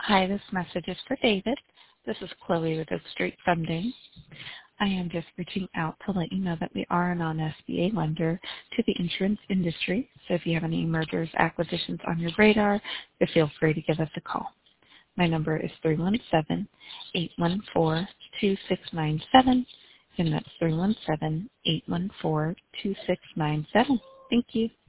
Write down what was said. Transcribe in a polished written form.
Hi, this message is for David. This is Chloe with Oak Street Funding. I am just reaching out to let you know that we are a non-SBA lender to the insurance industry. So if you have any mergers, acquisitions on your radar, feel free to give us a call. My number is 317-814-2697, and that's 317-814-2697. Thank you.